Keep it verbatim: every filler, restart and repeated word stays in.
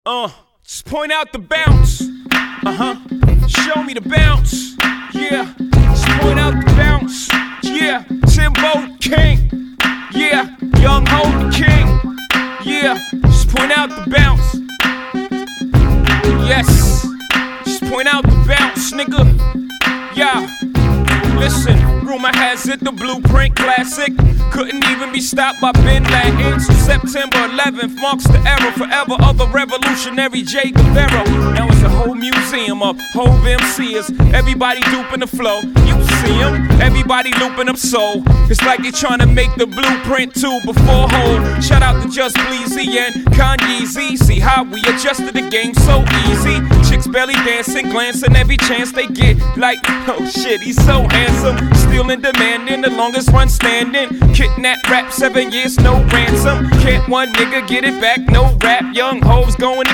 Uh, just point out the bounce. Uh-huh. Show me the bounce. Yeah. Just point out the bounce. Yeah. Timbo King. Yeah. Young Ho King. Yeah. Just point out the bounce. Yes. Just point out the bounce, nigga. Yeah. Listen, rumor has it the Blueprint classic couldn't even be stopped by Bin Laden. So September eleventh marks the era forever of the revolutionary Che Guevara. Now it's a whole museum of Hove M Cs. Everybody duping the flow. You see them, everybody looping up soul. It's like they trying to make the Blueprint two before Hove. Shout out to Just Bleezy and Kanye Z. See how we adjusted the game so easy. Chicks belly dancing, glancing every chance they get. Like, oh shit, he's so handsome. Still in demand in the longest run standing. Kidnap rap, seven years, no ransom. Can't one nigga get it back, no rap. Young Hoes going